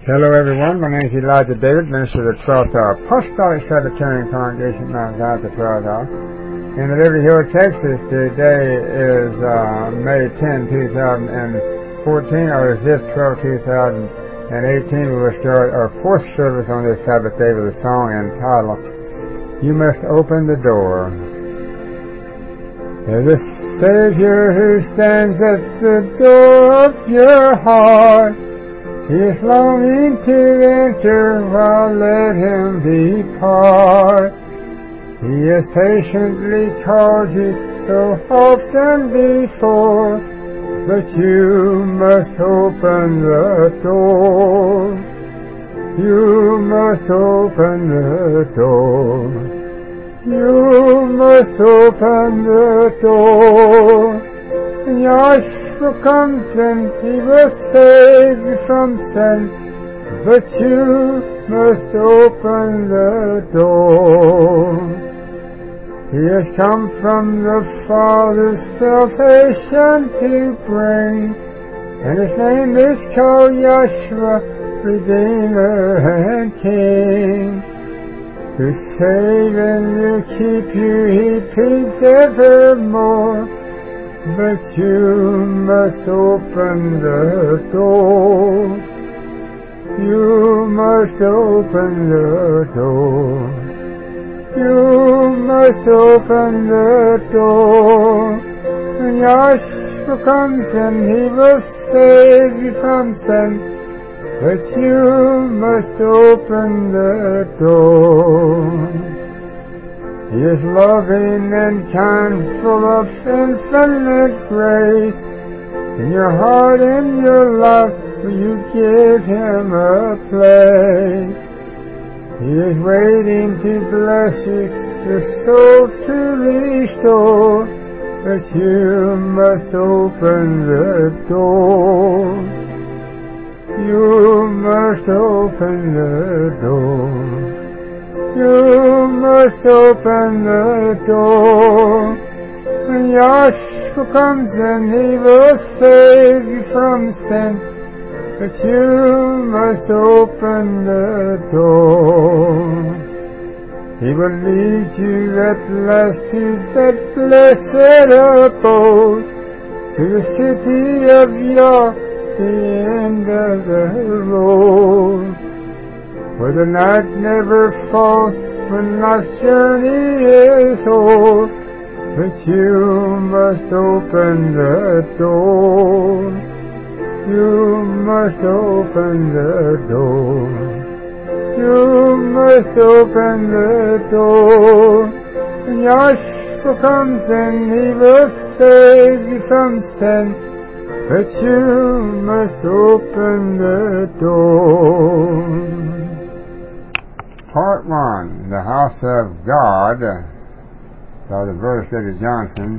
Hello everyone, my name is Elijah David, minister of the 12th Hour Apostolic Sabbatarian Congregation, Mount Zion, the 12th Hour. In Liberty Hill, Texas, today is May 10, 2014, or is this 12, 2018. We will start our fourth service on this Sabbath day with a song entitled, You Must Open the Door. There's a Savior who stands at the door of your heart. He is longing to enter, while let him depart. He has patiently called you so often before, but you must open the door. You must open the door. You must open the door. Yahshua comes and He will save you from sin, but you must open the door. He has come from the Father's salvation to bring, and His name is called Yahshua, Redeemer and King. To save and to keep you He pleads evermore, but you must open the door. You must open the door. You must open the door. When Yahshua comes and He will save you from sin, but you must open the door. He is loving and kind, full of infinite grace. In your heart, in your life, will you give Him a place? He is waiting to bless you, your soul to restore, but you must open the door. You must open the door. You must open the door. When Yahshua comes and He will save you from sin, but you must open the door. He will lead you at last to that blessed abode, to the city of Yah, the end of the road, where the night never falls, when life's journey is o'er, but you must open the door. You must open the door. You must open the door. When Yahshua comes and He will save you from sin, but you must open the door. Part 1, The House of God, by the Brother Eddie Johnson,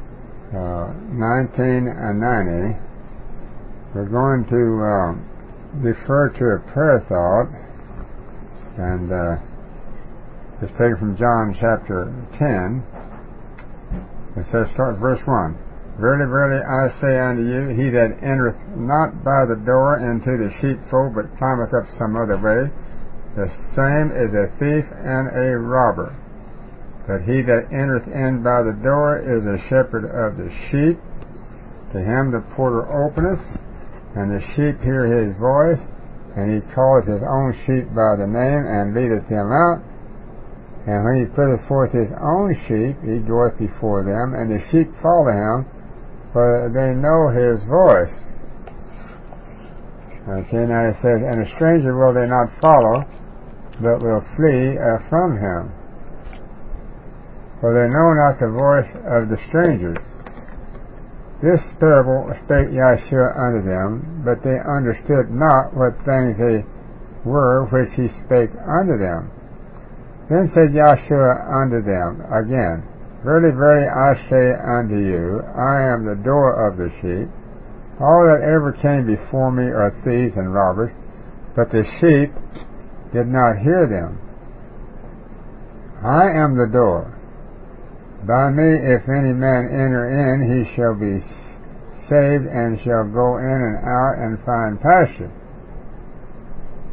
1990. We're going to refer to a prayer thought, and it's taken from John chapter 10. It says, start verse 1. Verily, verily, I say unto you, he that entereth not by the door into the sheepfold, but climbeth up some other way, the same is a thief and a robber. But he that entereth in by the door is a shepherd of the sheep. To him the porter openeth, and the sheep hear his voice, and he calleth his own sheep by the name, and leadeth them out. And when he putteth forth his own sheep, he goeth before them, and the sheep follow him, for they know his voice. Okay, now it says, and a stranger will they not follow, but will flee from him, for they know not the voice of the stranger. This parable spake Yahshua unto them, but they understood not what things they were which He spake unto them. Then said Yahshua unto them again, Verily, verily, I say unto you, I am the door of the sheep. All that ever came before me are thieves and robbers, but the sheep did not hear them. I am the door. By me, if any man enter in, he shall be saved, and shall go in and out and find pasture.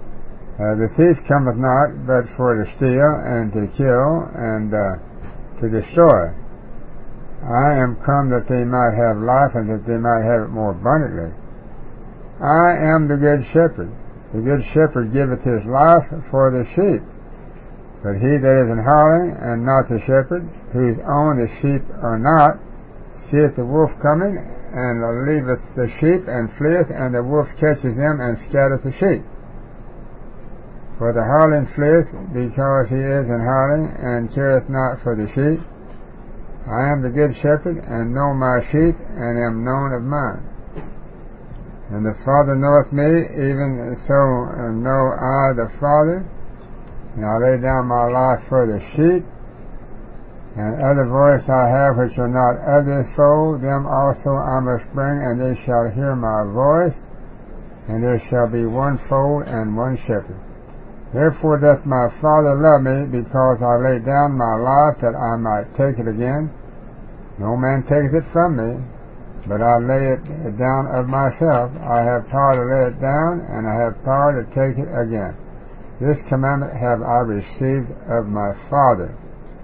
The thief cometh not but for to steal and to kill and to destroy. I am come that they might have life, and that they might have it more abundantly. I am the good shepherd. The good shepherd giveth his life for the sheep. But he that is an hireling, and not the shepherd, whose own the sheep are not, seeth the wolf coming, and leaveth the sheep, and fleeth, and the wolf catches them, and scattereth the sheep. For the hireling fleeth, because he is an hireling, and careth not for the sheep. I am the good shepherd, and know my sheep, and am known of mine. And the Father knoweth me, even so know I the Father, and I lay down my life for the sheep. And other voice I have which are not of this fold, them also I must bring, and they shall hear my voice, and there shall be one fold and one shepherd. Therefore doth my Father love me, because I lay down my life that I might take it again. No man taketh it from me, but I lay it down of myself. I have power to lay it down, and I have power to take it again. This commandment have I received of my Father.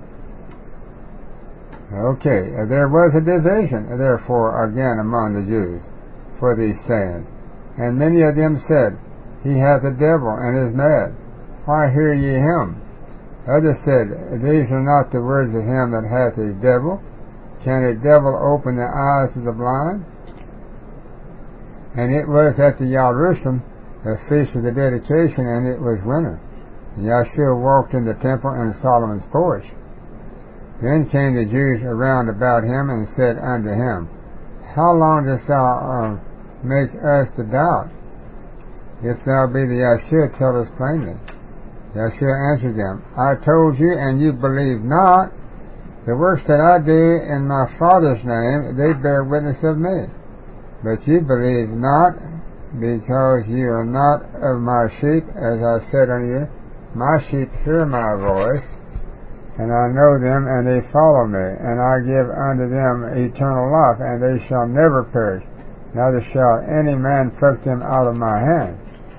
Okay, there was a division, therefore, again among the Jews, for these sayings. And many of them said, He hath a devil, and is mad. Why hear ye him? Others said, These are not the words of him that hath a devil. Can a devil open the eyes of the blind? And it was at the Jerusalem, the feast of the dedication, and it was winter. And Yeshua walked in the temple in Solomon's porch. Then came the Jews around about him, and said unto him, How long dost thou make us to doubt? If thou be the Yeshua, tell us plainly. Yeshua answered them, I told you, and you believe not. The works that I do in my Father's name, they bear witness of me. But you believe not, because you are not of my sheep, as I said unto you. My sheep hear my voice, and I know them, and they follow me. And I give unto them eternal life, and they shall never perish, neither shall any man pluck them out of my hand.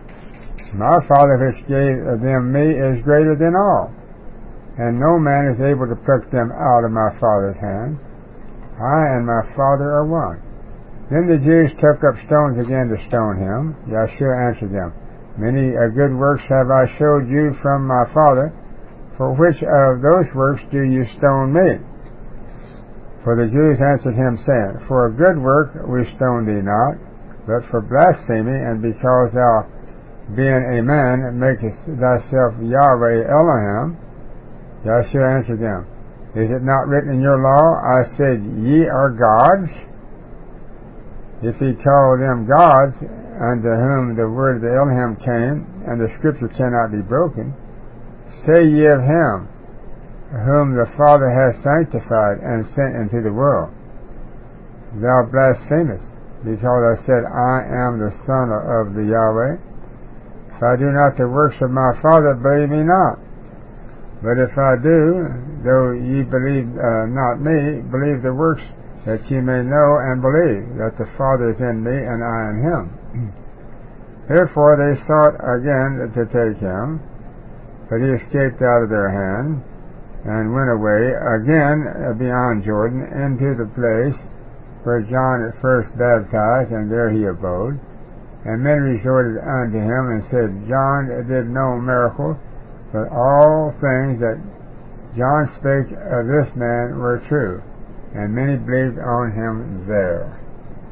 My Father which gave them me is greater than all, and no man is able to pluck them out of my Father's hand. I and my Father are one. Then the Jews took up stones again to stone him. Yeshua answered them, Many good works have I showed you from my Father. For which of those works do you stone me? For the Jews answered him, saying, For a good work we stone thee not, but for blasphemy, and because thou, being a man, makest thyself Yahweh Elohim. Yeshua answered them, Is it not written in your law, I said, Ye are gods? If he call them gods, unto whom the word of the Elohim came, and the scripture cannot be broken, say ye of him, whom the Father hath sanctified and sent into the world, Thou blasphemest, because I said, I am the Son of the Yahweh. If I do not the works of my Father, believe me not. But if I do, though ye believe not me, believe the works, that ye may know and believe that the Father is in me, and I in him. Therefore they sought again to take him, but he escaped out of their hand, and went away again beyond Jordan into the place where John at first baptized, and there he abode. And men resorted unto him, and said, John did no miracle, but all things that John spake of this man were true. And many believed on him there.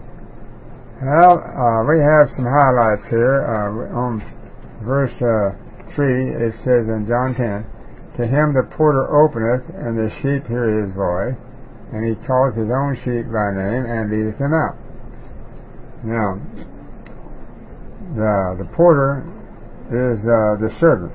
Well, we have some highlights here. On verse 3, it says in John 10, To him the porter openeth, and the sheep hear his voice, and he calleth his own sheep by name, and leadeth them out. Now, the porter is the servant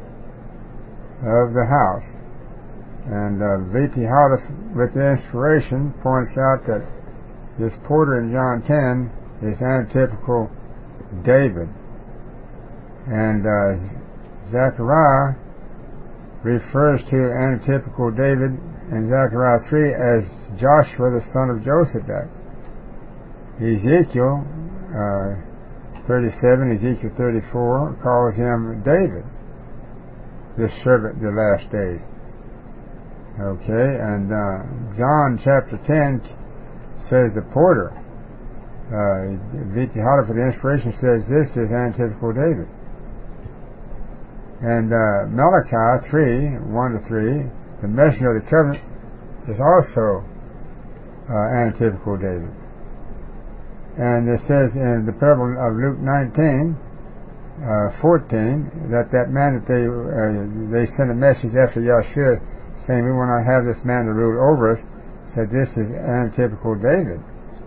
of the house. And V.T. Howard, with the inspiration, points out that this porter in John 10 is antitypical David. And Zechariah refers to antitypical David in Zechariah 3 as Joshua, the son of Josedek. Ezekiel 37, Ezekiel 34 calls him David, this servant of the last days. Okay, and John chapter 10 says the porter. V.T. Holler for the Inspiration says this is antithetical David. And Malachi 3, 1-3, the messenger of the covenant, is also antithetical David. And it says in the parable of Luke 19, 14, that man that they sent a message after Yahshua saying, we want to have this man to rule over us, said this is antithetical David.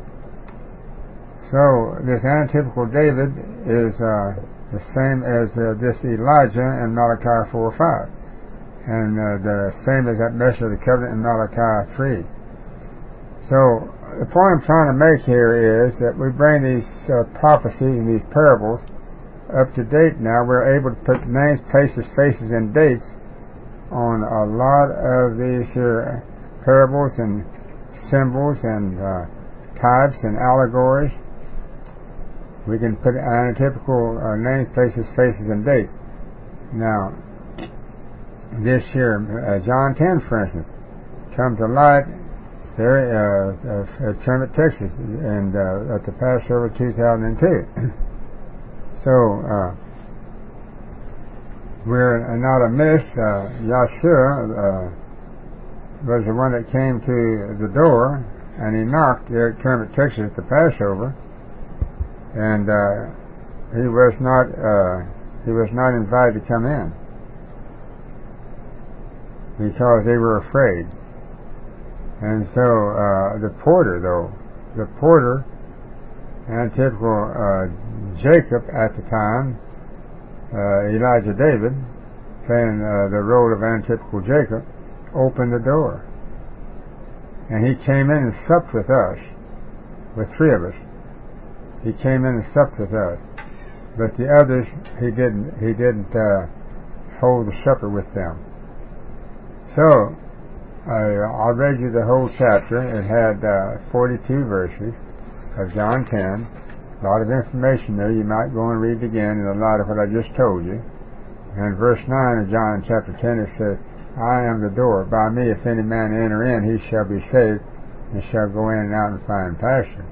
So this antithetical David is the same as this Elijah in Malachi 4:5, and the same as that messenger of the covenant in Malachi 3. So the point I'm trying to make here is that we bring these prophecies and these parables up to date now. We're able to put names, places, faces, and dates on a lot of these here parables and symbols and types and allegories. We can put antithetical names, places, faces, and dates. Now, this here, John 10, for instance, comes to light there at Kermit, Texas, and at the Passover 2002. So, we're not amiss. Yahshua was the one that came to the door, and he knocked there at Kermit, Texas at the Passover, and he was not invited to come in because they were afraid. And so the porter, antithetical Jacob at the time, Elijah David, playing the role of antithetical Jacob, opened the door. And he came in and supped with us, with three of us. He came in and supped with us. But the others, he didn't hold the supper with them. So, I'll read you the whole chapter. It had 42 verses of John 10. A lot of information there. You might go and read it again in a lot of what I just told you. And verse 9 of John chapter 10, it says, I am the door. By me, if any man enter in, he shall be saved, and shall go in and out and find pasture.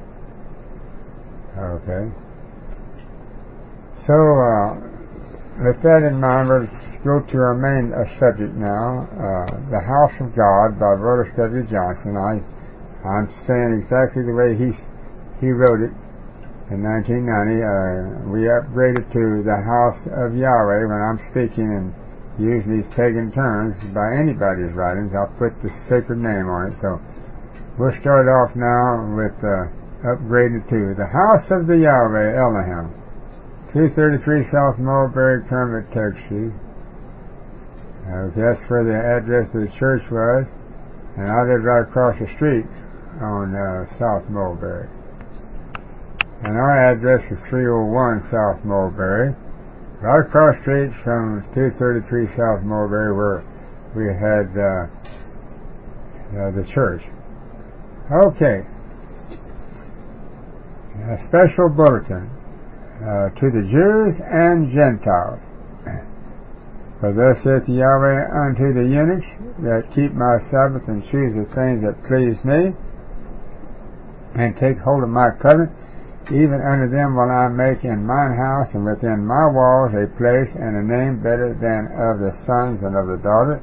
Okay. So, with that in mind, let's go to our main subject now, The House of God by Vertus W. Johnson. I'm saying exactly the way he wrote it in 1990. We upgraded to The House of Yahweh when I'm speaking and using these pagan terms by anybody's writings. I'll put the sacred name on it. So we'll start off now with upgraded to The House of the Yahweh, Elohim, 233 South Mulberry, Kermit, Texas. That's where the address of the church was, and I lived right across the street on South Mulberry. And our address is 301 South Mulberry, right across the street from 233 South Mulberry, where we had the church. Okay. A special bulletin to the Jews and Gentiles. For thus saith Yahweh unto the eunuchs that keep my Sabbath and choose the things that please me, and take hold of my covenant, even unto them will I make in mine house and within my walls a place and a name better than of the sons and of the daughters.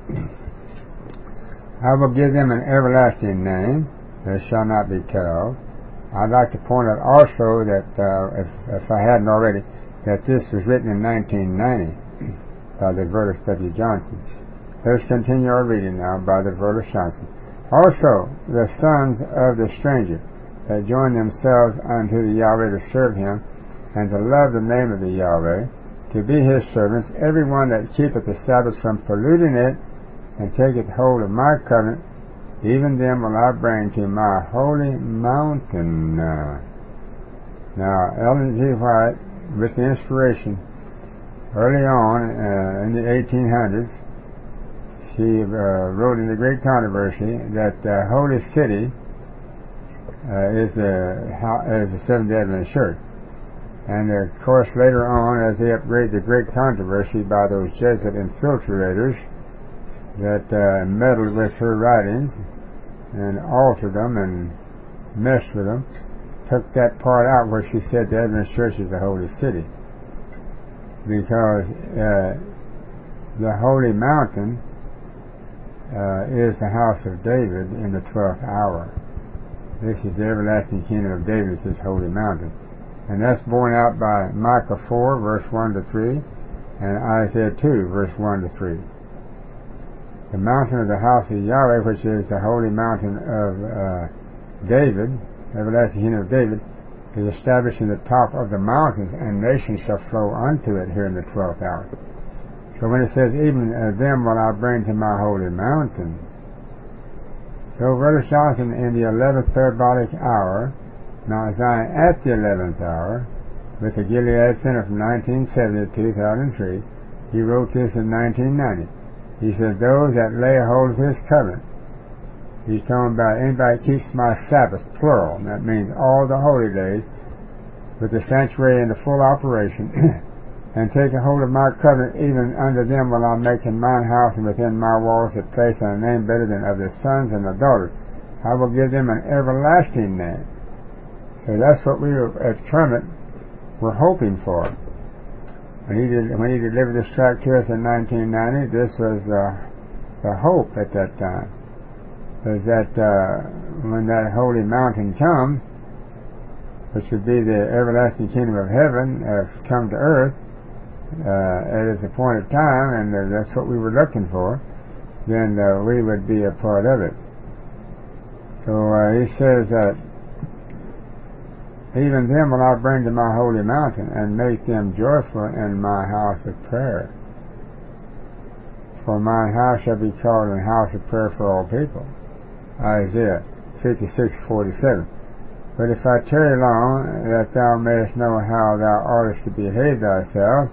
I will give them an everlasting name that shall not be cut off. I'd like to point out also that, if I hadn't already, that this was written in 1990 by the Vertus W. Johnson. Let's continue our reading now by the Vertus Johnson. Also, the sons of the stranger that join themselves unto the Yahweh to serve him, and to love the name of the Yahweh, to be his servants, every one that keepeth the Sabbath from polluting it, and taketh hold of my covenant, even them will I bring to my holy mountain. Now, Ellen G. White, with the inspiration, early on in the 1800s, she wrote in The Great Controversy that the Holy City is the Seventh-day Adventist Church. And of course later on, as they upgrade the great controversy by those Jesuit infiltrators that meddled with her writings and altered them and messed with them, took that part out where she said the Adventist Church is a holy city, because the holy mountain is the house of David in the 12th hour. This is the everlasting kingdom of David, this holy mountain. And that's borne out by Micah 4, verse 1 to 3, and Isaiah 2, verse 1 to 3. The mountain of the house of Yahweh, which is the holy mountain of David, everlasting kingdom of David, is established in the top of the mountains, and nations shall flow unto it here in the 12th hour. So when it says, even them will I bring to my holy mountain. So Brother Johnson, in the 11th parabolic hour, Mount Zion at the 11th hour, with the Gilead Center from 1970 to 2003, he wrote this in 1990. He said, those that lay hold of his covenant, he's talking about anybody keeps my Sabbath, plural, and that means all the holy days, with the sanctuary in the full operation, and take a hold of my covenant, even unto them will I make in mine house and within my walls a place and a name better than of the sons and the daughters. I will give them an everlasting name. So that's what we at Kermit were hoping for. When he delivered this tract to us in 1990, this was the hope at that time, was that when that holy mountain comes, which would be the everlasting kingdom of heaven, come to earth at its appointed time, and that's what we were looking for, then we would be a part of it. So he says that even them will I bring to my holy mountain, and make them joyful in my house of prayer. For mine house shall be called a house of prayer for all people. Isaiah 56:47. But if I tarry long, that thou mayest know how thou oughtest to behave thyself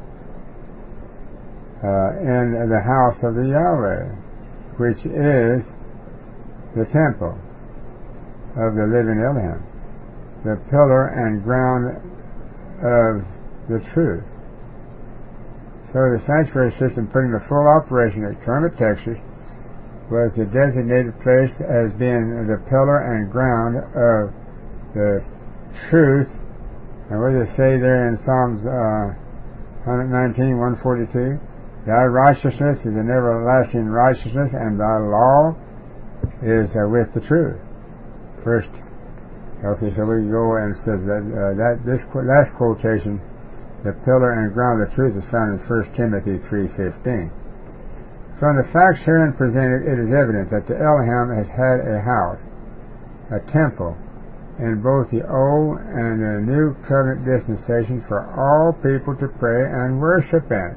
in the house of the Yahweh, which is the temple of the living Elohim, the pillar and ground of the truth. So the sanctuary system put into full operation at Kermit, Texas, was the designated place as being the pillar and ground of the truth. And what does it say there in Psalms 119, 142? Thy righteousness is an everlasting righteousness, and thy law is with the truth. First. Okay, so we go and it says that this last quotation, the pillar and ground of the truth, is found in 1 Timothy 3:15. From the facts herein presented, it is evident that the Elohim has had a house, a temple, in both the Old and the New Covenant dispensation for all people to pray and worship in.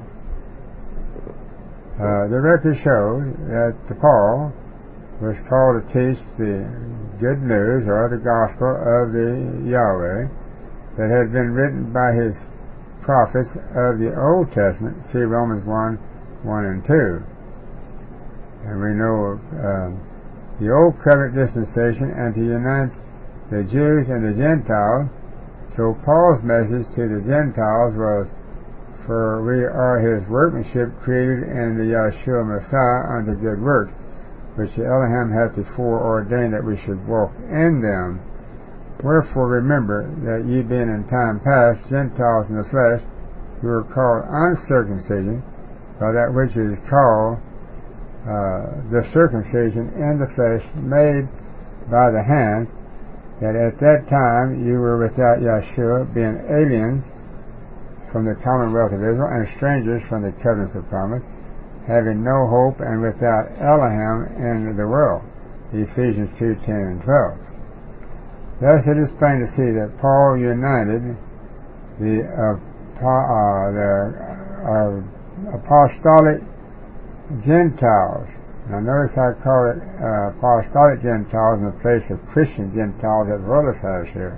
The record shows that Paul was called to teach the good news, or the gospel of the Yahweh, that had been written by his prophets of the Old Testament. See Romans 1 and 2. And we know the Old Covenant dispensation, and to unite the Jews and the Gentiles. So Paul's message to the Gentiles was, for we are his workmanship, created in the Yeshua Messiah unto good works, which the Elohim hath before ordained that we should walk in them. Wherefore remember that ye being in time past Gentiles in the flesh, who were called uncircumcision, by that which is called the circumcision in the flesh, made by the hand, that at that time you were without Yeshua, being aliens from the commonwealth of Israel, and strangers from the covenants of promise, having no hope, and without Elohim in the world. Ephesians 2:10 and 12. Thus it is plain to see that Paul united the apostolic Gentiles. Now notice I call it apostolic Gentiles in the place of Christian Gentiles that Volos has here,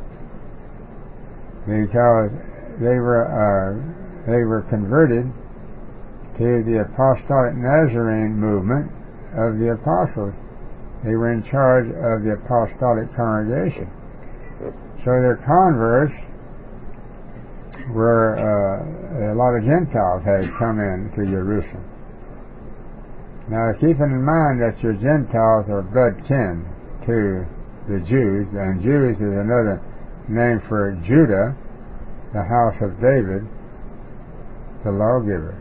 because they were converted to the apostolic Nazarene movement of the apostles. They were in charge of the apostolic congregation. So their converts where a lot of Gentiles had come in to Jerusalem. Now, keeping in mind that your Gentiles are blood kin to the Jews, and Jews is another name for Judah, the house of David, the lawgiver.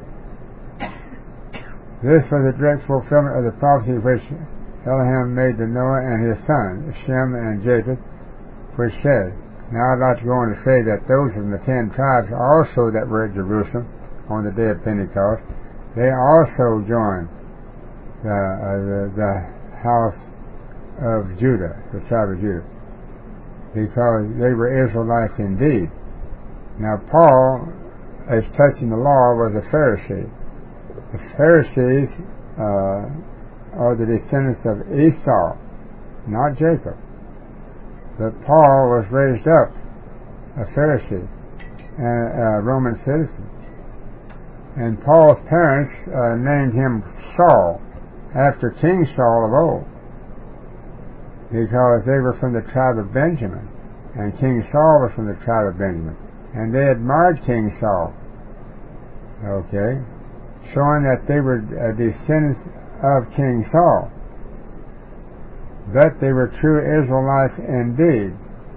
This was a direct fulfillment of the prophecy which Elohim made to Noah and his sons, Shem and Japheth, which said, now I'd like to go on to say that those from the 10 tribes also that were at Jerusalem on the day of Pentecost, they also joined the house of Judah, the tribe of Judah, because they were Israelites indeed. Now Paul, as touching the law, was a Pharisee. The Pharisees are the descendants of Esau, not Jacob. But Paul was raised up a Pharisee and a Roman citizen. And Paul's parents named him Saul, after King Saul of old, because they were from the tribe of Benjamin, and King Saul was from the tribe of Benjamin. And they admired King Saul, okay, showing that they were descendants of King Saul. But they were true Israelites indeed.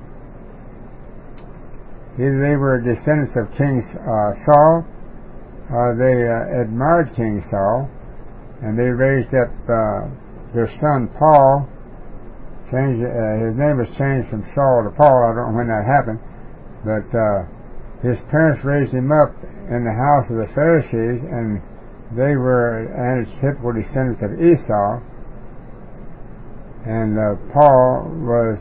Either they were descendants of King Saul, or they admired King Saul, and they raised up their son Paul. His name was changed from Saul to Paul. I don't know when that happened, but his parents raised him up in the house of the Pharisees, and they were typical descendants of Esau. And Paul was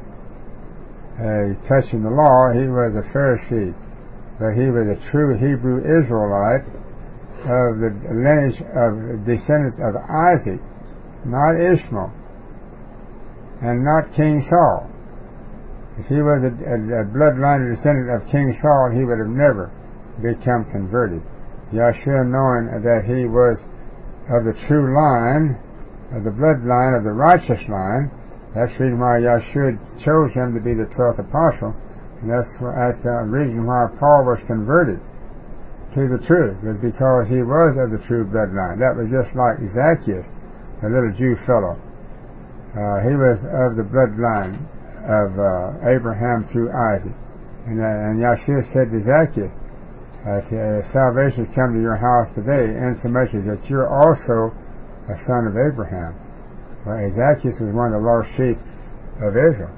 touching the law. He was a Pharisee, but he was a true Hebrew Israelite of the lineage of descendants of Isaac, not Ishmael, and not King Saul. If he was a bloodline descendant of King Saul, he would have never become converted. Yeshua, knowing that he was of the true line, of the bloodline of the righteous line, that's the reason why Yeshua chose him to be the 12th apostle, and that's the reason why Paul was converted to the truth, was because he was of the true bloodline. That was just like Zacchaeus, the little Jew fellow. He was of the bloodline of Abraham through Isaac. And Yeshua said to Zacchaeus, salvation has come to your house today, insomuch as that you're also a son of Abraham. Well, Zacchaeus was one of the lost sheep of Israel.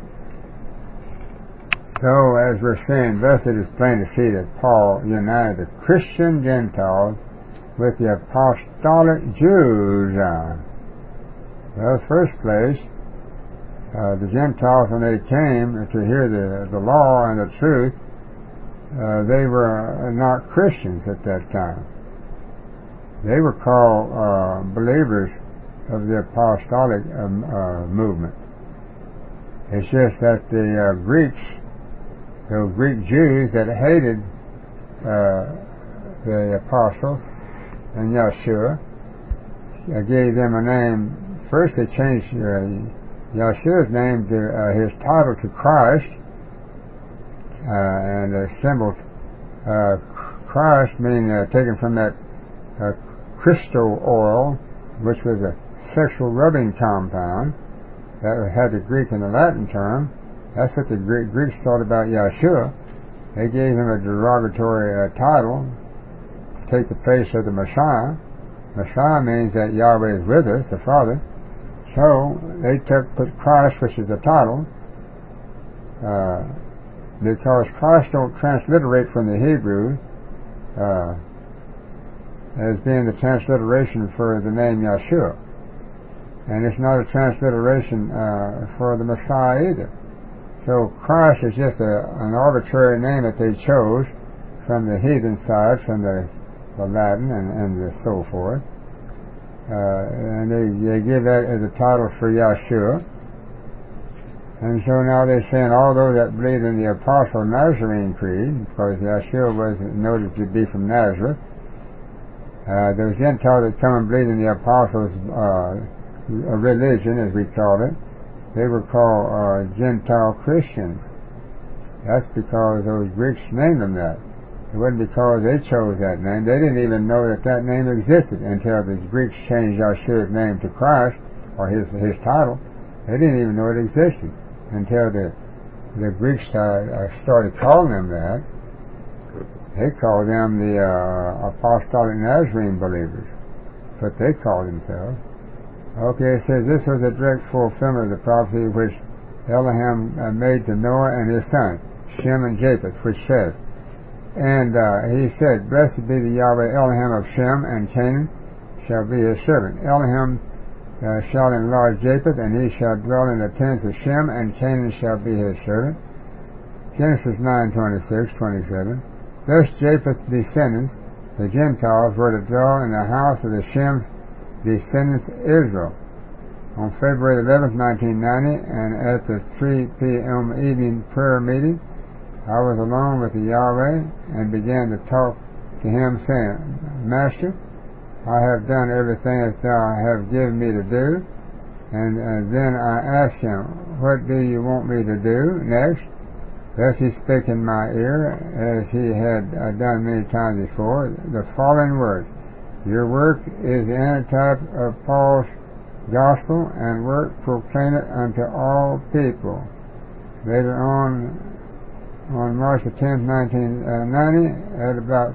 So, as we're saying, thus it is plain to see that Paul united the Christian Gentiles with the apostolic Jews. Well, first place, the Gentiles, when they came to hear the law and the truth, they were not Christians at that time. They were called believers of the apostolic movement. It's just that the Greeks, those Greek Jews that hated the apostles and Yeshua, gave them a name. First they changed Yeshua's name to his title to Christ, and the symbol Christ meaning taken from that crystal oil, which was a sexual rubbing compound that had the Greek and the Latin term. That's what the Greeks thought about Yeshua. They gave him a derogatory title to take the place of the Messiah. Messiah means that Yahweh is with us, the Father. So they put Christ, which is a title, because Christ don't transliterate from the Hebrew as being the transliteration for the name Yeshua. And it's not a transliteration for the Messiah either. So Christ is just an arbitrary name that they chose from the heathen side, from the Latin and so forth. And they give that as a title for Yeshua. And so now they're saying, although that believed in the Apostle Nazarene Creed, because Yeshua was noted to be from Nazareth, those Gentiles that come and believe in the Apostles' religion, as we call it, they were called Gentile Christians. That's because those Greeks named them that. It wasn't because they chose that name. They didn't even know that that name existed until the Greeks changed Yeshua's name to Christ, or his title. They didn't even know it existed until the Greeks started calling them that. They called them the Apostolic Nazarene believers. That's what they called themselves. Okay, it says this was a direct fulfillment of the prophecy which Elohim made to Noah and his son, Shem and Japheth, which says, and he said, Blessed be the Yahweh Elohim of Shem, and Canaan shall be his servant. Elohim shall enlarge Japheth, and he shall dwell in the tents of Shem, and Canaan shall be his servant. Genesis 9:26-27. Thus Japheth's descendants, the Gentiles, were to dwell in the house of the Shem's descendants Israel. On February 11, 1990, and at the 3 p.m. evening prayer meeting, I was alone with the Yahweh and began to talk to him, saying, Master, I have done everything that thou have given me to do. And then I asked him, What do you want me to do next? Thus he spake in my ear, as he had done many times before, the following words, Your work is the antitype of Paul's gospel, and work proclaim it unto all people. Later on March the 10th, 1990, at about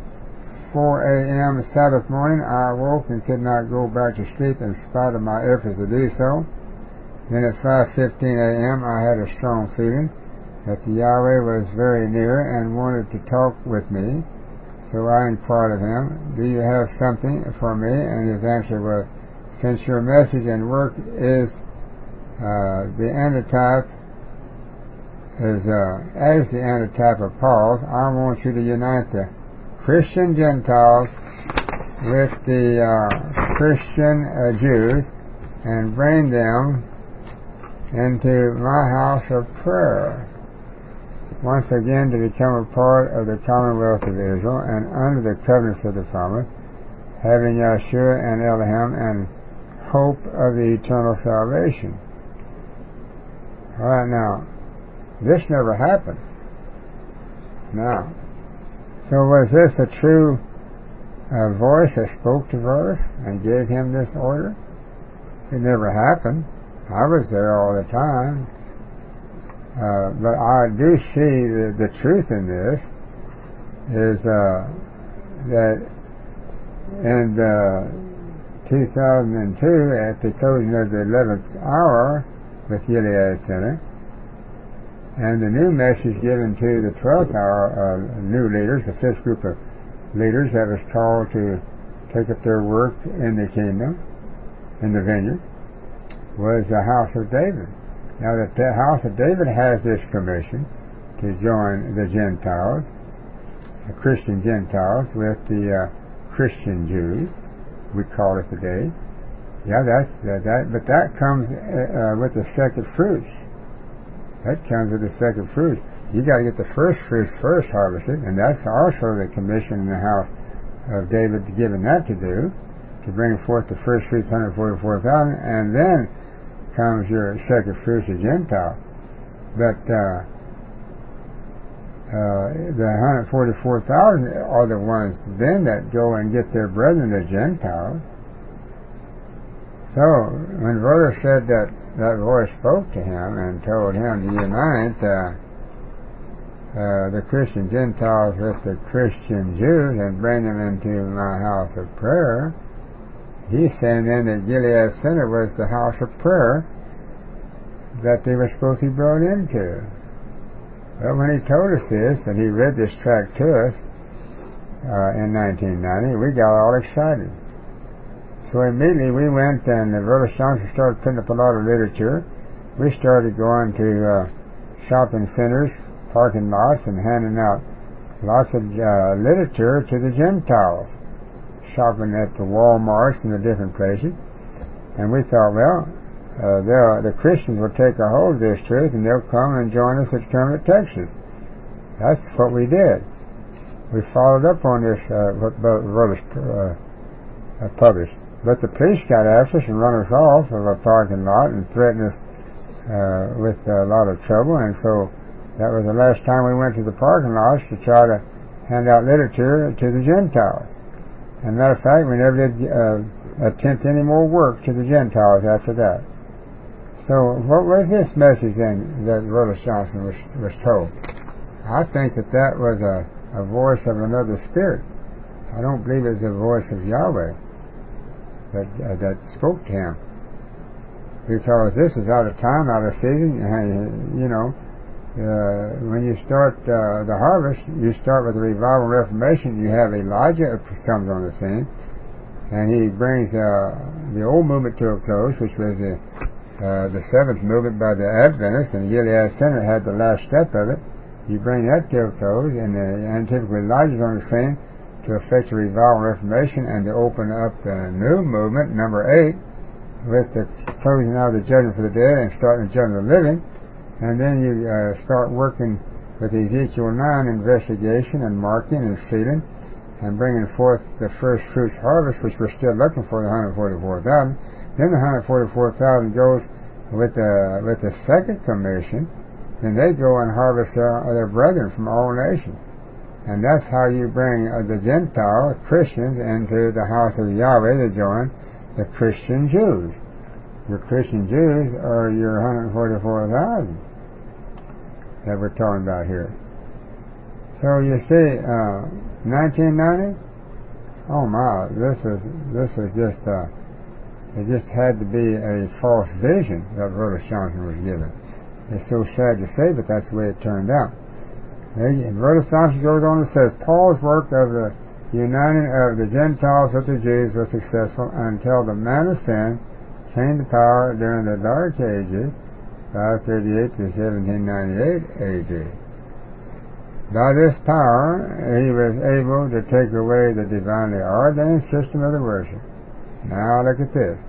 4 a.m. Sabbath morning, I awoke and could not go back to sleep in spite of my efforts to do so. Then at 5:15 a.m., I had a strong feeling that the Yahweh was very near and wanted to talk with me. So I inquired of him, Do you have something for me? And his answer was, Since your message and work is the antitype, as the antitype of Paul's, I want you to unite the Christian Gentiles with the Christian Jews and bring them into my house of prayer, once again to become a part of the commonwealth of Israel and under the covenants of the promise, having Yeshua and Elohim and hope of the eternal salvation. All right, now, this never happened. Now, so was this a true voice that spoke to Volos and gave him this order? It never happened. I was there all the time. But I do see the truth in this is that in 2002, at the closing of the 11th hour with Gilead Center, and the new message given to the 12th hour new leaders, the fifth group of leaders that was called to take up their work in the kingdom, in the vineyard, was the house of David. Now that the house of David has this commission to join the Gentiles, the Christian Gentiles, with the Christian Jews, we call it today. Yeah, but that comes with the second fruits. That comes with the second fruits. You got to get the first fruits first harvested, and that's also the commission in the house of David given that to do, to bring forth the first fruits, 144,000, and then comes your second fruits of Gentile. But the 144,000 are the ones then that go and get their brethren, the Gentiles. So when Brother said that voice spoke to him and told him to unite the Christian Gentiles with the Christian Jews and bring them into my house of prayer, he's saying then that Gilead Center was the house of prayer that they were supposed to be brought into. But when he told us this, and he read this tract to us in 1990, we got all excited. So immediately we went, and Brother Johnson started putting up a lot of literature. We started going to shopping centers, parking lots, and handing out lots of literature to the Gentiles, shopping at the Walmarts and the different places. And we thought, well, the Christians will take a hold of this truth, and they'll come and join us at Kermit, Texas. That's what we did. We followed up on this, what Brother published. But the police got after us and run us off of a parking lot and threatened us with a lot of trouble, and so that was the last time we went to the parking lots to try to hand out literature to the Gentiles. As a matter of fact, we never did attempt any more work to the Gentiles after that. So what was this message then that Rhodes Johnson was told? I think that was a voice of another spirit. I don't believe it was the voice of Yahweh that spoke to him. Because this is out of time, out of season. When you start the harvest, you start with the revival and reformation. You have Elijah comes on the scene, and he brings the old movement to a close, which was the seventh movement by the Adventists, and Gilead Center had the last step of it. You bring that to a close, and typically Elijah's on the scene to effect a revival and reformation and to open up the new movement, number 8, with the closing out of the judgment for the dead and starting the judgment of the living. And then you start working with Ezekiel 9 investigation and marking and sealing and bringing forth the first fruits harvest, which we're still looking for, the 144,000. Then the 144,000 goes with the second commission. Then they go and harvest their brethren from all nations. And that's how you bring the Gentile Christians into the house of Yahweh to join the Christian Jews. Your Christian Jews are your 144,000 that we're talking about here. So you see, 1990. Oh my! This was just it just had to be a false vision that Rhodes Johnson was given. It's so sad to say, but that's the way it turned out. Rhodes Johnson goes on and says, Paul's work of the uniting of the Gentiles with the Jews was successful until the man of sin came to power during the Dark Ages, 538 to 1798 AD. By this power, he was able to take away the divinely ordained system of the worship. Now look at this.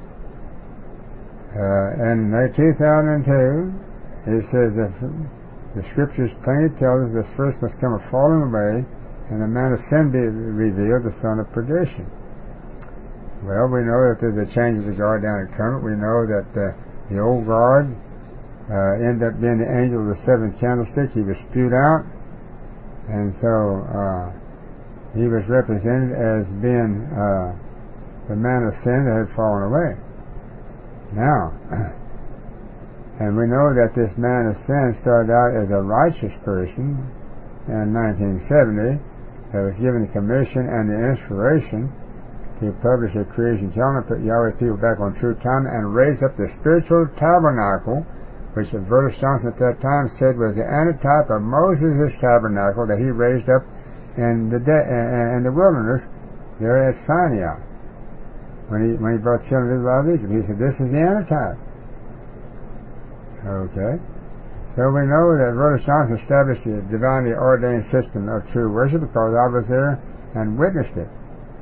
In 2002, it says that the Scriptures plainly tells us this first must come a falling away, and the man of sin be revealed, the son of perdition. Well, we know that there's a change of the guard down at Kermit. We know that the old guard ended up being the angel of the seventh candlestick. He was spewed out, and so he was represented as being the man of sin that had fallen away. Now, and we know that this man of sin started out as a righteous person in 1970 that was given the commission and the inspiration to publish a creation calendar, put Yahweh people back on true time, and raise up the spiritual tabernacle, which Rhodes Johnson at that time said was the antitype of Moses' tabernacle that he raised up in the wilderness there at Sinai. When he brought children out of Egypt, he said, this is the antitype. Okay. So we know that Rhodes Johnson established the divinely ordained system of true worship because I was there and witnessed it.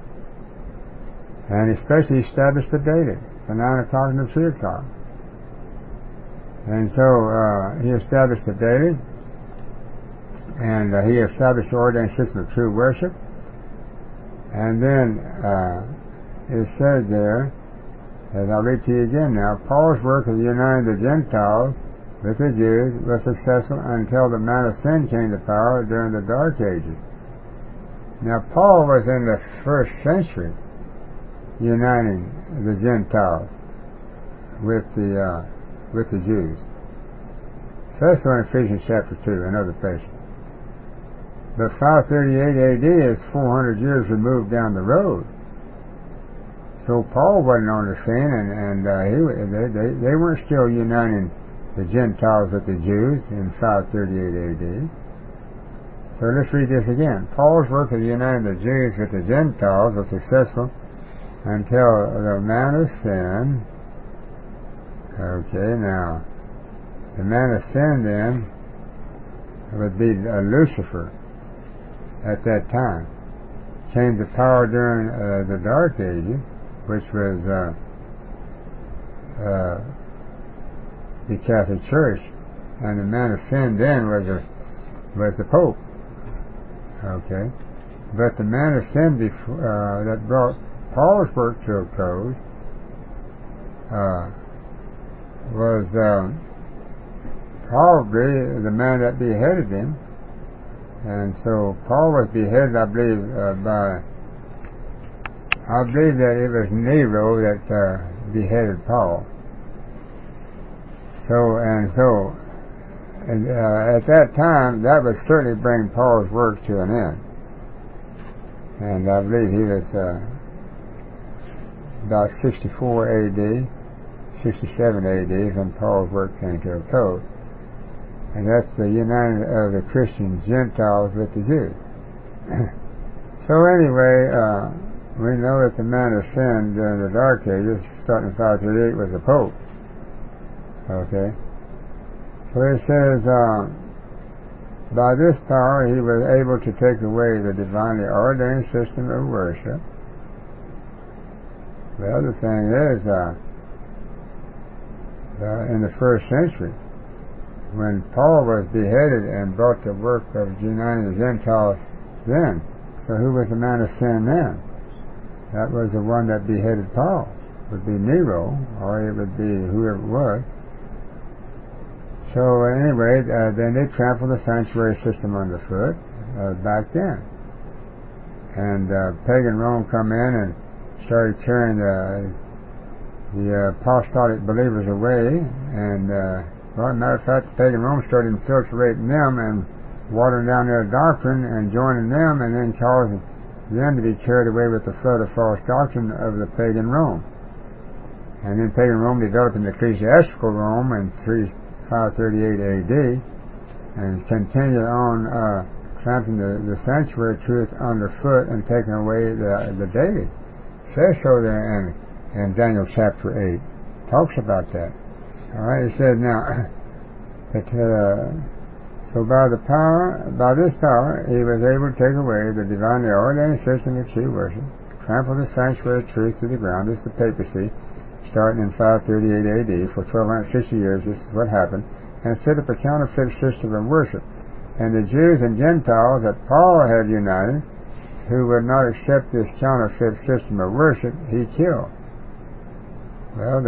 And especially established the daily, the 9 o'clock and the 3 o'clock. And so he established the daily, and he established the ordained system of true worship. And then it says there, as I'll read to you again now, Paul's work of uniting the Gentiles with the Jews was successful until the man of sin came to power during the Dark Ages. Now Paul was in the first century uniting the Gentiles with the Jews. So that's in Ephesians chapter 2 and other places. But 538 AD is 400 years removed down the road. So Paul wasn't on the scene, and they weren't still uniting the Gentiles with the Jews in 538 AD. So let's read this again. Paul's work of uniting the Jews with the Gentiles was successful until the man of sin. Okay, now the man of sin then would be Lucifer at that time. Came to power during the Dark Ages, which was the Catholic Church, and the man of sin then was the Pope. Okay, but the man of sin that brought Paul's work to a close was probably the man that beheaded him, And so Paul was beheaded, I believe that it was Nero that beheaded Paul. At that time, that would certainly bring Paul's work to an end. And I believe he was about 64 A.D., 67 A.D. when Paul's work came to a close. And that's the uniting of the Christian Gentiles with the Jews. So anyway, we know that the man of sin during the Dark Ages, starting in 538, was the Pope. Okay? So it says, by this power he was able to take away the divinely ordained system of worship. The other thing is, in the first century, when Paul was beheaded and brought the work of uniting the Gentiles then, so who was the man of sin then? That was the one that beheaded Paul. It would be Nero, or it would be whoever it was. So anyway, then they trampled the sanctuary system underfoot back then. And pagan Rome come in and started carrying the apostolic believers away, and well, as a matter of fact, the pagan Rome started infiltrating them and watering down their doctrine and joining them, and then causing them to be carried away with the flood of false doctrine of the pagan Rome. And then pagan Rome developed an ecclesiastical Rome in 538 A.D. and continued on trampling the sanctuary truth underfoot and taking away the daily. It says so there in Daniel chapter 8. Talks about that. Alright, it says now that so by this power he was able to take away the divinely ordained system of true worship, trample the sanctuary of truth to the ground. This is the papacy, starting in 538 A.D. For 1260 years this is what happened, and set up a counterfeit system of worship. And the Jews and Gentiles that Paul had united, who would not accept this counterfeit system of worship, he killed. Well,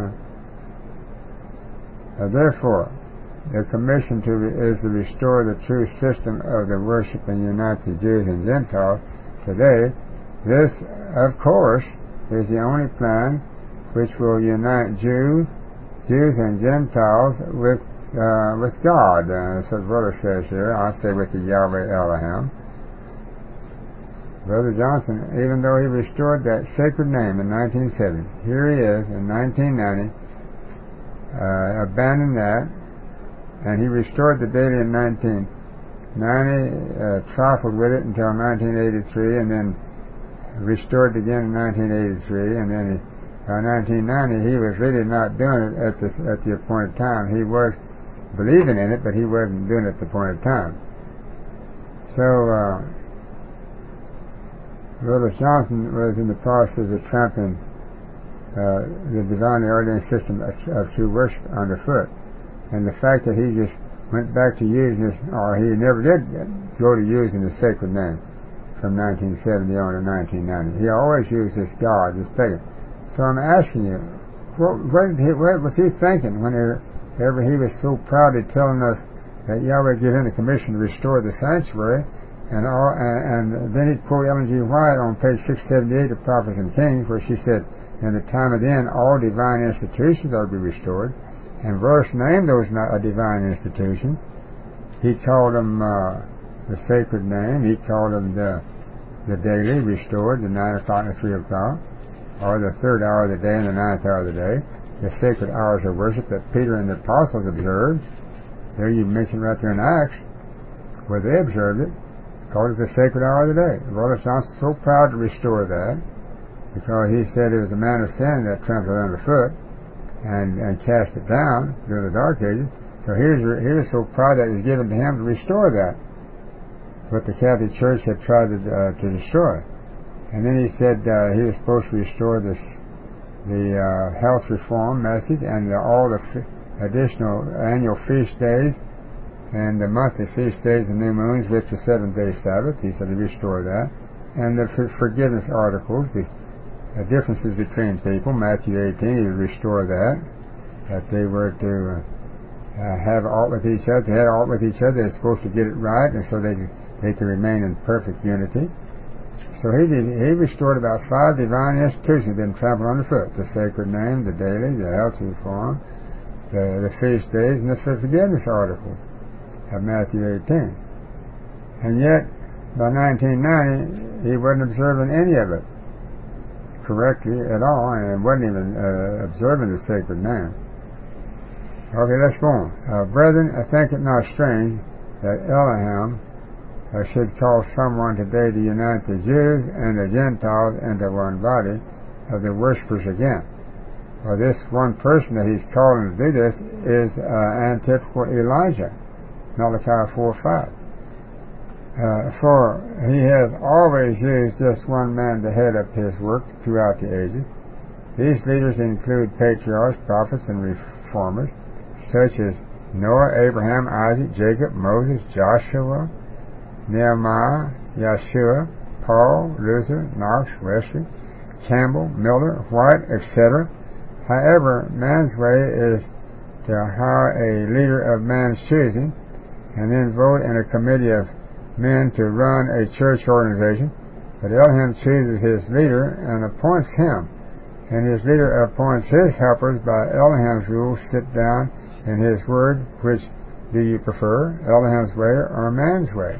therefore, the commission is to restore the true system of the worship and unite the Jews and Gentiles today. This, of course, is the only plan which will unite Jews and Gentiles with God. That's what Brother says here. I say with the Yahweh Elohim. Brother Johnson, even though he restored that sacred name in 1970, here he is in 1990, abandoned that, and he restored the daily in 1990, trifled with it until 1983, and then restored it again in 1983, and then by 1990 he was really not doing it at the appointed time. He was believing in it, but he wasn't doing it at the appointed time. So Brother Johnson was in the process of trampling the divinely ordained system of true worship underfoot. And the fact that he just went back to using this, or he never did go to using the sacred name from 1970 on to 1990. He always used this God, this pagan. So I'm asking you, what was he thinking whenever he was so proudly telling us that Yahweh gave him the commission to restore the sanctuary, and then he'd quote Ellen G. White on page 678 of Prophets and Kings, where she said, in the time of the end, all divine institutions are to be restored. And verse named those divine institutions. He called them the sacred name. He called them the daily restored, the 9 o'clock and the 3 o'clock, or the 3rd hour of the day and the 9th hour of the day, the sacred hours of worship that Peter and the apostles observed. There you mentioned right there in Acts, where they observed it, called it the sacred hour of the day. Brother Johnson's so proud to restore that, because he said it was a man of sin that trampled it underfoot and cast it down during the Dark Ages. So here's so proud that it was given to him to restore that, what the Catholic Church had tried to destroy. And then he said he was supposed to restore the health reform message and all the additional annual feast days and the monthly feast days and new moons with the 7-day Sabbath. He said to restore that. And the forgiveness articles, the differences between people, Matthew 18, he would restore that they were to have aught with each other. They had aught with each other. They're supposed to get it right, and so they they could remain in perfect unity. So he restored about 5 divine institutions that had been trampled underfoot: the sacred name, the daily, the healthy form, the feast days, and the forgiveness article of Matthew 18. And yet, by 1990, he wasn't observing any of it correctly at all, and wasn't even observing the sacred name. Okay, let's go on. Brethren, I think it not strange that Elohim should call someone today to unite the Jews and the Gentiles into one body of the worshippers again. Well, this one person that he's calling to do this is antitypical Elijah, Malachi 4:5. For he has always used just one man to head up his work throughout the ages. These leaders include patriarchs, prophets, and reformers, such as Noah, Abraham, Isaac, Jacob, Moses, Joshua, Nehemiah, Yeshua, Paul, Luther, Knox, Wesley, Campbell, Miller, White, etc. However, man's way is to hire a leader of man's choosing and then vote in a committee of men to run a church organization. But Elohim chooses his leader and appoints him, and his leader appoints his helpers by Elohim's rules. Sit down in his word. Which do you prefer, Elohim's way or man's way?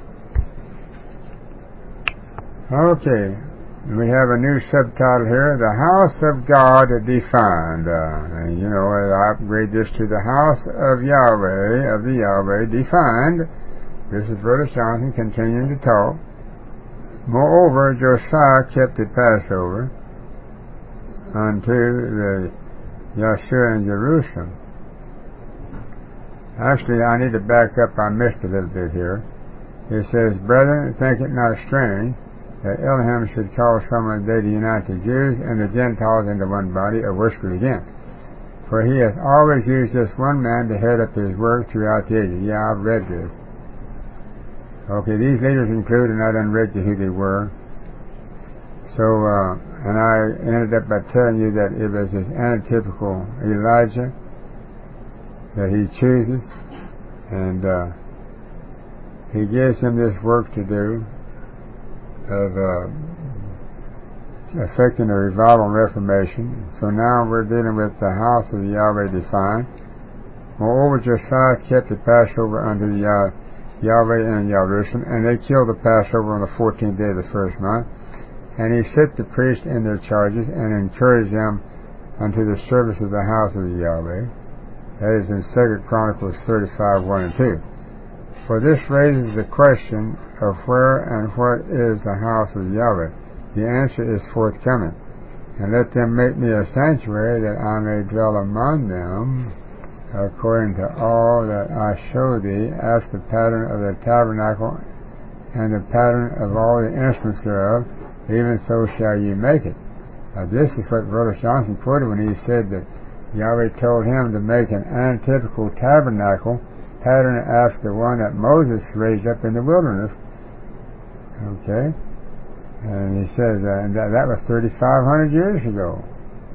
Okay, we have a new subtitle here: The House of God Defined. And you know, I upgrade this to The House of the Yahweh Defined. This is Brother Johnson continuing to talk. Moreover, Josiah kept the Passover unto the Yeshua in Jerusalem. Actually, I need to back up. I missed a little bit here. It says, Brethren, think it not strange that Elohim should call someone today to unite the Jews and the Gentiles into one body of worshipers again. For he has always used just one man to head up his work throughout the ages. Yeah, I've read this. Okay, these leaders include, and I done read you who they were. So, and I ended up by telling you that it was this antitypical Elijah that he chooses, and he gives him this work to do of affecting a revival and reformation. So now we're dealing with the house of the Yahweh defined. Moreover, Josiah kept the Passover unto the Yahweh in Jerusalem, and they killed the Passover on the 14th day of the first month. And he set the priests in their charges and encouraged them unto the service of the house of the Yahweh. That is in 2 Chronicles 35:1 and 2. For this raises the question of where and what is the house of Yahweh. The answer is forthcoming. And let them make me a sanctuary that I may dwell among them, according to all that I show thee, after the pattern of the tabernacle and the pattern of all the instruments thereof, even so shall ye make it. Now this is what Brother Johnson quoted when he said that Yahweh told him to make an antitypical tabernacle pattern after the one that Moses raised up in the wilderness. Okay? And he says that was 3,500 years ago.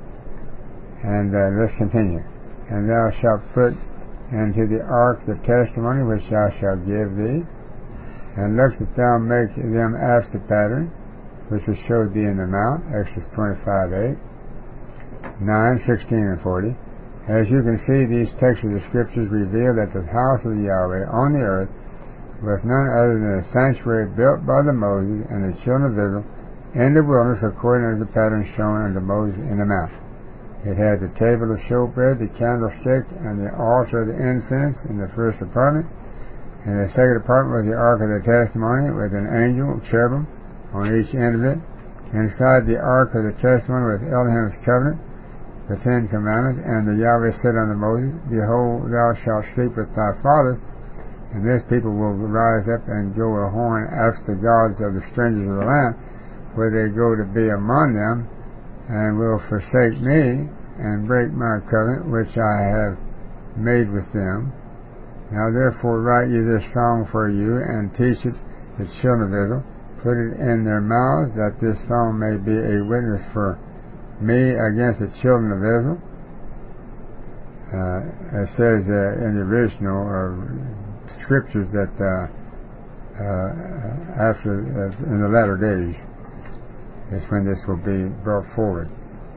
And let's continue. And thou shalt put into the ark the testimony which I shall give thee, and look that thou make them after pattern, which was showed thee in the mount, Exodus 25:8, 9, 16, and 40. As you can see, these texts of the Scriptures reveal that the house of the Yahweh on the earth was none other than a sanctuary built by the Moses and the children of Israel in the wilderness, according to the pattern shown unto Moses in the mount. It had the table of showbread, the candlestick, and the altar of the incense in the first apartment. And the second apartment was the ark of the testimony with an angel, cherubim, on each end of it. Inside the ark of the testimony was Elohim's covenant, the 10 Commandments, and the Yahweh said unto Moses, Behold, thou shalt sleep with thy fathers, and this people will rise up and go a whoring after the gods of the strangers of the land, where they go to be among them, and will forsake me, and break my covenant which I have made with them. Now therefore write ye this song for you, and teach it the children of Israel. Put it in their mouths, that this song may be a witness for me against the children of Israel. It says in the original Scriptures that in the latter days is when this will be brought forward.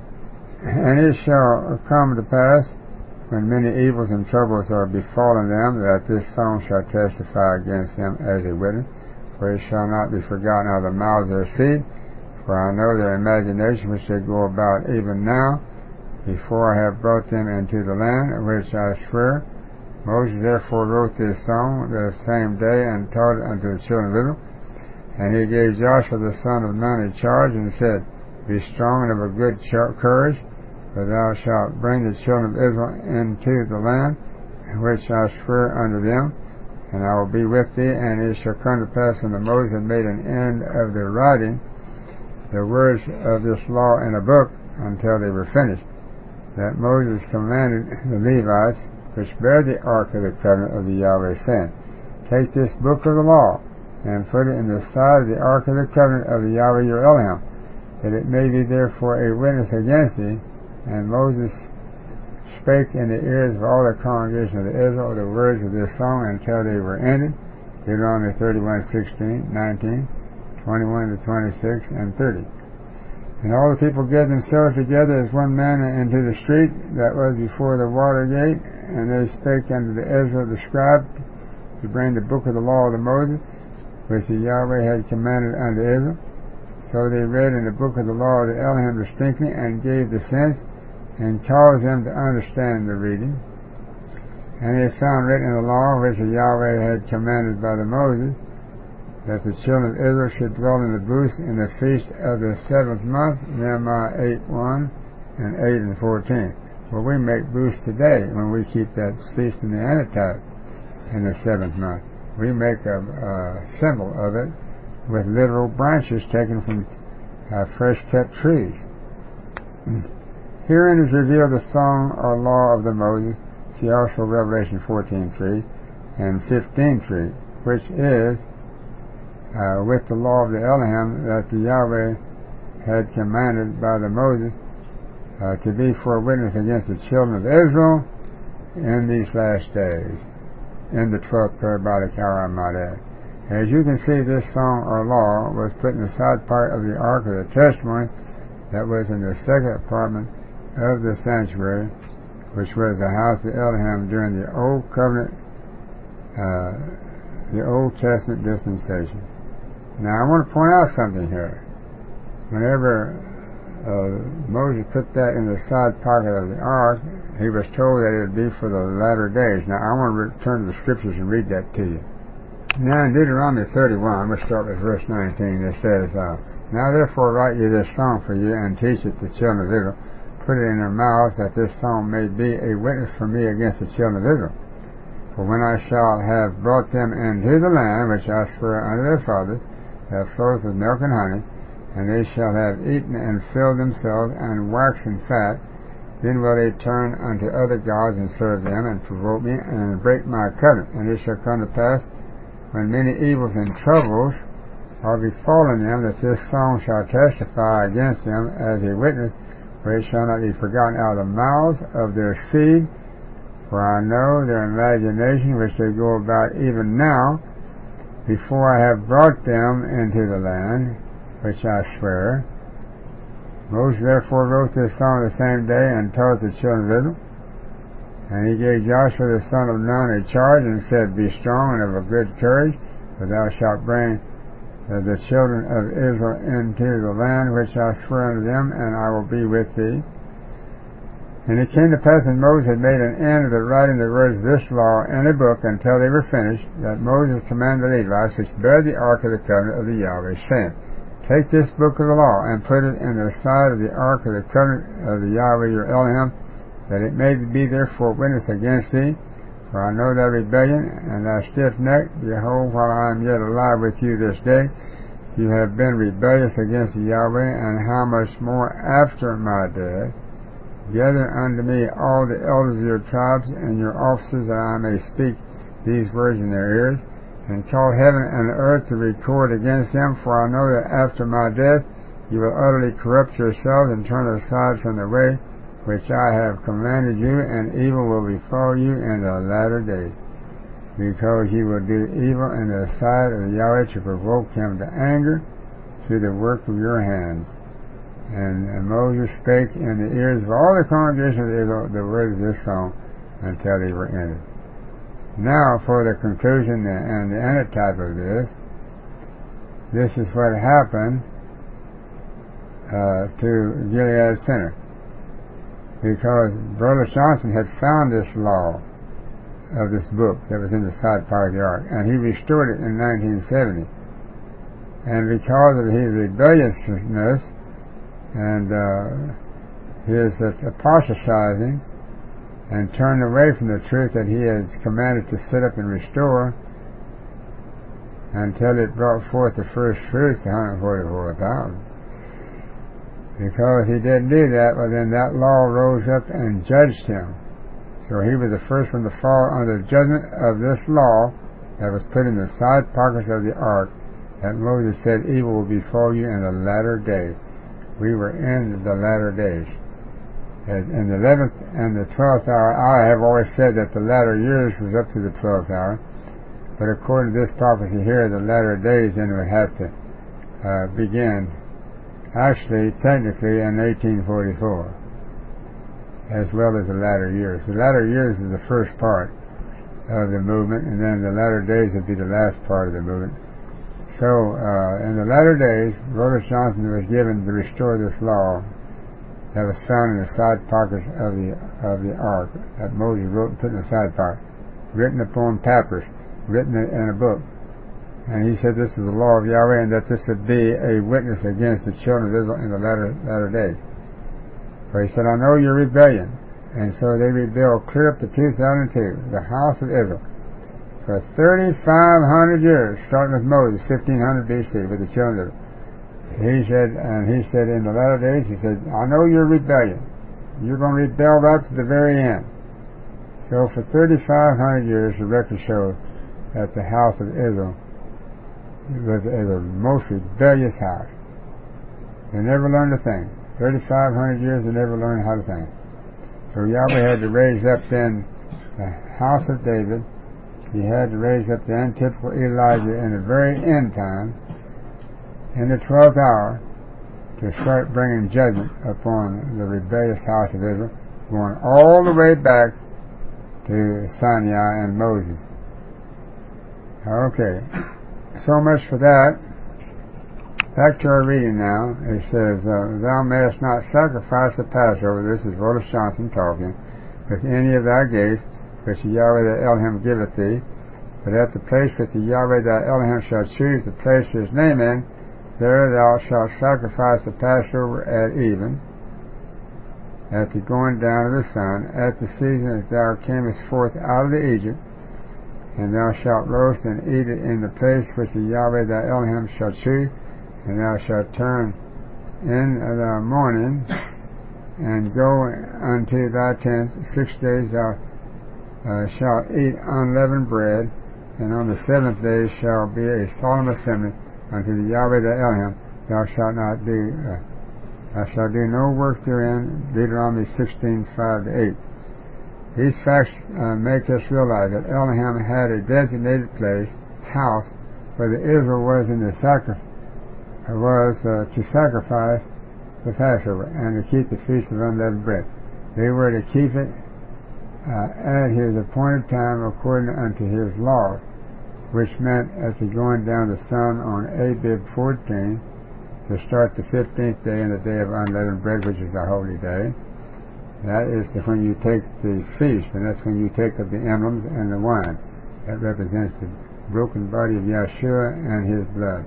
And it shall come to pass, when many evils and troubles are befallen them, that this song shall testify against them as a witness, for it shall not be forgotten out of the mouths of their seed, for I know their imagination which they go about even now, before I have brought them into the land which I swear. Moses therefore wrote this song the same day, and taught it unto the children of Israel. And he gave Joshua the son of Nun a charge, and said, Be strong and of a good courage, for thou shalt bring the children of Israel into the land which I swear unto them, and I will be with thee. And it shall come to pass, when Moses had made an end of the writing the words of this law in a book, until they were finished, that Moses commanded the Levites, which bear the ark of the covenant of the Yahweh, saying, Take this book of the law, and put it in the side of the ark of the covenant of the Yahweh your Elohim, that it may be therefore a witness against thee. And Moses spake in the ears of all the congregation of Israel the words of this song until they were ended. Deuteronomy 31:16, 19, 21 to 26, and 30. And all the people gathered themselves together as one man into the street that was before the water gate, and they spake unto Ezra the scribe to bring the book of the law of Moses, which the Yahweh had commanded unto Israel. So they read in the book of the law of the Elohim distinctly, and gave the sense, and caused them to understand the reading. And they found written in the law which the Yahweh had commanded by the Moses, that the children of Israel should dwell in the booths in the feast of the 7th month, Nehemiah 8:1 and 8 and 14. Well, we make booths today when we keep that feast in the Anatite in the 7th month. We make a symbol of it with literal branches taken from fresh cut trees. Herein is revealed the song or law of the Moses. See also Revelation 14:3 and 15:3, which is with the law of the Elohim that the Yahweh had commanded by the Moses to be for a witness against the children of Israel in these last days, in the 12th parabolic hour, I might add. As you can see, this song or law was put in the side part of the Ark of the Testimony that was in the second apartment of the sanctuary, which was the house of Elohim during the Old Covenant, the Old Testament dispensation. Now I want to point out something here. Whenever Moses put that in the side pocket of the ark, he was told that it would be for the latter days. Now I want to return to the scriptures and read that to you. Now in Deuteronomy 31, I'm going to start with verse 19. It says, Now therefore write ye this song for you, and teach it to the children of Israel. Put it in their mouths, that this song may be a witness for me against the children of Israel. For when I shall have brought them into the land which I swear unto their fathers, that floweth with milk and honey, and they shall have eaten and filled themselves, and waxen fat, then will they turn unto other gods and serve them, and provoke me, and break my covenant. And it shall come to pass, when many evils and troubles are befallen them, that this song shall testify against them as a witness, for it shall not be forgotten out of the mouths of their seed, for I know their imagination which they go about even now, before I have brought them into the land which I swear. Moses therefore wrote this song the same day, and taught the children of Israel. And he gave Joshua the son of Nun a charge, and said, Be strong and of a good courage, for thou shalt bring the children of Israel into the land which I swear unto them, and I will be with thee. And it came to pass, when Moses had made an end of the writing the words of this law in a book until they were finished, that Moses commanded the Levites, which bear the ark of the covenant of the Yahweh, saying, Take this book of the law, and put it in the side of the ark of the covenant of the Yahweh your Elohim, that it may be therefore witness against thee. For I know thy rebellion, and thy stiff neck. Behold, while I am yet alive with you this day, you have been rebellious against the Yahweh, and how much more after my death? Gather unto me all the elders of your tribes and your officers, that I may speak these words in their ears, and call heaven and earth to record against them. For I know that after my death you will utterly corrupt yourselves, and turn aside from the way which I have commanded you, and evil will befall you in the latter days. because ye will do evil in the sight of Yahweh to provoke him to anger through the work of your hands. And Moses spake in the ears of all the congregation of Israel the words of this song until they were ended. Now for the conclusion and the antitype of this. This is what happened to Gilead Center, because Brother Johnson had found this law of this book that was in the side part of the ark, and he restored it in 1970. And because of his rebelliousness and his apostatizing and turned away from the truth that he has commanded to set up and restore until it brought forth the first fruits, 144,000. Because he didn't do that, well then that law rose up and judged him. So he was the first one to fall under the judgment of this law that was put in the side pockets of the ark, that Moses said, evil will befall you in the latter days. We were in the latter days. In the 11th and the 12th hour, I have always said that the latter years was up to the 12th hour, but according to this prophecy here, the latter days then would have to begin, actually, technically, in 1844, as well as the latter years. The latter years is the first part of the movement, and then the latter days would be the last part of the movement. So, in the latter days, Brother Johnson was given to restore this law that was found in the side pockets of the ark that Moses wrote and put in the side pocket, written upon papyrus, written in a book. And he said this is the law of Yahweh, and that this would be a witness against the children of Israel in the latter days. But he said, I know your rebellion. And so they rebelled clear up to 2002, the house of Israel, for 3,500 years, starting with Moses, 1500 BC, with the children of Israel. He said in the latter days, he said, I know your rebellion. You're going to rebel right to the very end. So for 3,500 years, the record shows that the house of Israel was the most rebellious house. They never learned a thing. 3,500 years, they never learned how to think. So Yahweh had to raise up then the house of David. He had to raise up the untypical Elijah in the very end time, in the 12th hour, to start bringing judgment upon the rebellious house of Israel, going all the way back to Sinai and Moses. Okay, so much for that. Back to our reading now. It says, thou mayest not sacrifice the Passover, this is Rodas Johnson talking, with any of thy gates, which Yahweh thy Elohim giveth thee, but at the place which the Yahweh thy Elohim shall choose to place his name in, there thou shalt sacrifice the Passover at even, at the going down of the sun, at the season that thou camest forth out of Egypt, and thou shalt roast and eat it in the place which the Yahweh thy Elohim shall choose, and thou shalt turn in the morning, and go unto thy tents. 6 days thou shalt eat unleavened bread, and on the 7th day shall be a solemn assembly unto the Yahweh thy Elohim. Thou shalt do no work therein. Deuteronomy 16:5-8. These facts make us realize that Elohim had a designated place, house, where the Israel was in the to sacrifice the Passover and to keep the Feast of Unleavened Bread. They were to keep it at his appointed time according unto his law, which meant at the going down the sun on Abib 14 to start the 15th day and the day of unleavened bread, which is a holy day. That is when you take the feast, and that's when you take of the emblems and the wine. That represents the broken body of Yeshua and his blood.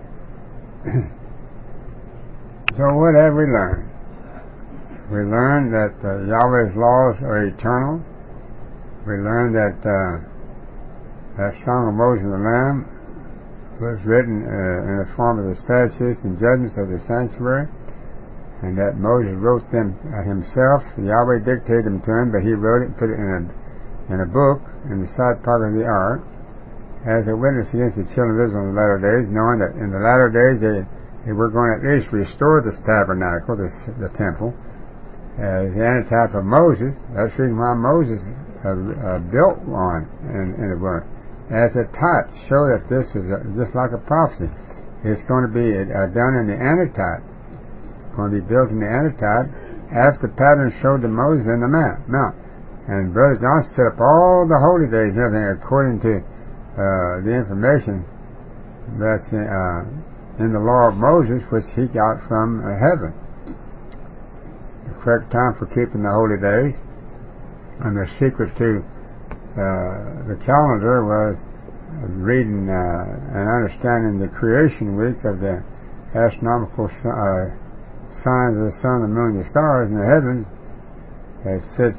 So what have we learned? We learned that Yahweh's laws are eternal. We learned that that Song of Moses and the Lamb was written in the form of the statutes and judgments of the sanctuary, and that Moses wrote them himself. Yahweh dictated them to him, but he wrote it and put it in a book in the side part of the ark as a witness against the children of Israel in the latter days, knowing that in the latter days they were going to at least restore this tabernacle, the temple, as the antitype of Moses. That's the reason why Moses built one in the wilderness. as a type, show that this is just like a prophecy. It's going to be done in the antitype. It's going to be built in the antitype as the pattern showed to Moses in the mount. And Brother Johnson set up all the holy days and everything according to the information that's in the law of Moses, which he got from heaven. The correct time for keeping the holy days, and the secret to the calendar was reading and understanding the creation week of the astronomical signs of the sun, the moon, the stars in the heavens. It sits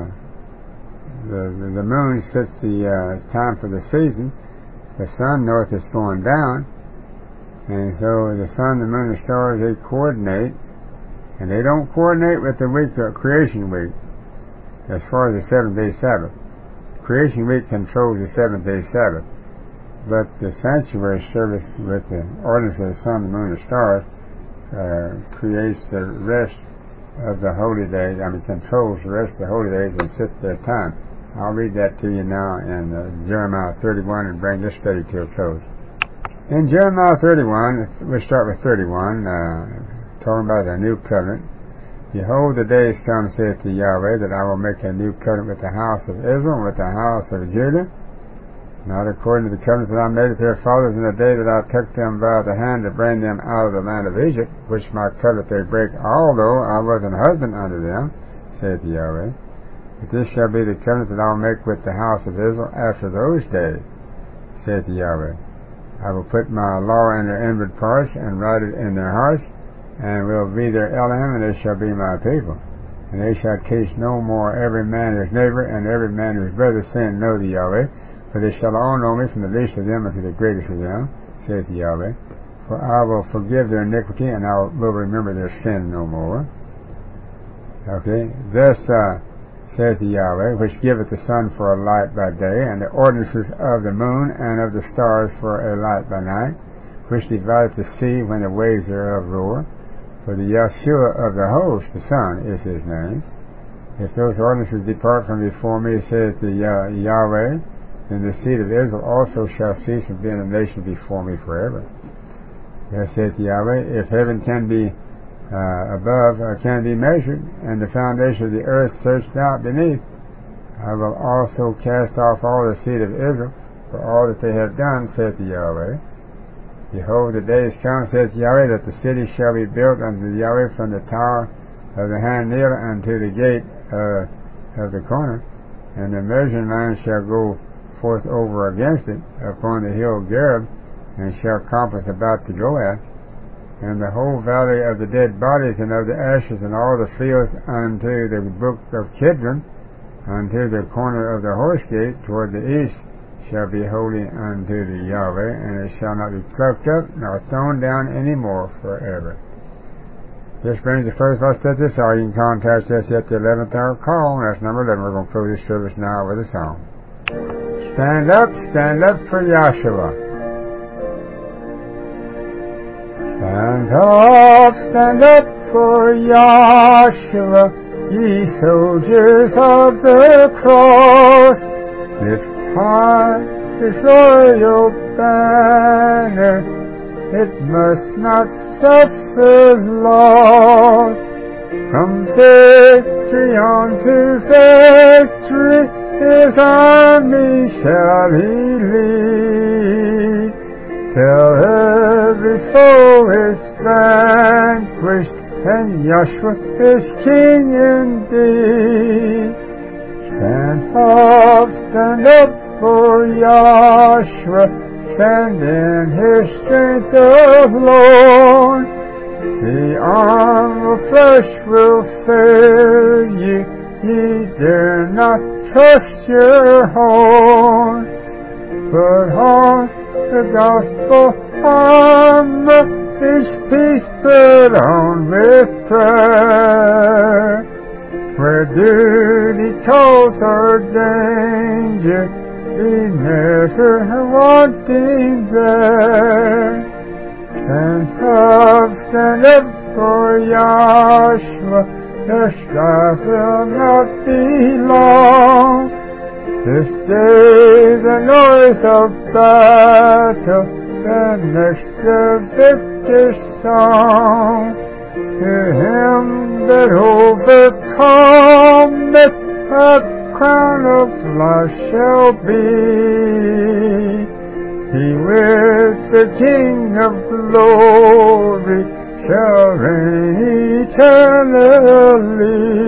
the moon sits it's time for the season. The sun north is going down, and so the sun, the moon, the stars, they coordinate, and they don't coordinate with the week of creation week as far as the 7th-day Sabbath. Creation week controls the 7th-day Sabbath, but the sanctuary service with the ordinance of the sun, the moon, the stars creates the rest of the holy days. Controls the rest of the holy days and sets their time. I'll read that to you now in Jeremiah 31 and bring this study to a close. In Jeremiah 31, we start with 31, talking about the new covenant. Behold, the days come, saith the Yahweh, that I will make a new covenant with the house of Israel and with the house of Judah, not according to the covenant that I made with their fathers in the day that I took them by the hand to bring them out of the land of Egypt, which my covenant they break, although I was an husband unto them, saith the Yahweh. But this shall be the covenant that I will make with the house of Israel after those days, saith the Yahweh. I will put my law in their inward parts and write it in their hearts, and will be their Elohim, and they shall be my people. And they shall teach no more every man his neighbor and every man his brother, saying, Know the Yahweh, for they shall all know me, from the least of them unto the greatest of them, saith the Yahweh. For I will forgive their iniquity, and I will remember their sin no more. Okay, thus saith the Yahweh, which giveth the sun for a light by day, and the ordinances of the moon and of the stars for a light by night, which divideth the sea when the waves thereof roar. For the Yeshua of the host, the Son, is his name. If those ordinances depart from before me, saith the Yahweh, then the seed of Israel also shall cease from being a nation before me forever. Thus saith the Yahweh, if heaven can be above, can be measured, and the foundation of the earth searched out beneath, I will also cast off all the seed of Israel for all that they have done, saith the Yahweh. Behold, the days come, saith Yahweh, that the city shall be built unto the Yahweh from the tower of the handmill unto the gate of the corner, and the measuring line shall go forth over against it upon the hill Gareb, and shall compass about to go at, and the whole valley of the dead bodies and of the ashes and all the fields unto the brook of Kidron, unto the corner of the horse gate toward the east, shall be holy unto the Yahweh, and it shall not be plucked up nor thrown down any more forever. This brings the first of us to this hour. You can contact us at the 11th hour call. That's number 11. We're going to close this service now with a song. Stand up for Yahshua. Stand up for Yahshua, ye soldiers of the cross. Lift high his royal banner, it must not suffer loss. From victory on to victory, his army shall he lead, till every foe is vanquished, and Yahshua is King indeed. Stand up for Yahshua, stand in his strength alone. The arm of flesh will fail ye, ye dare not trust your own. But on the gospel armor is peace put on with prayer. Where duty calls or danger, be never wanting there. Stand up for Yahshua, the strife will not be long. This day the noise of battle, the next the victor's song. To him that overcometh, a crown of life shall be. He with the King of glory shall reign eternally.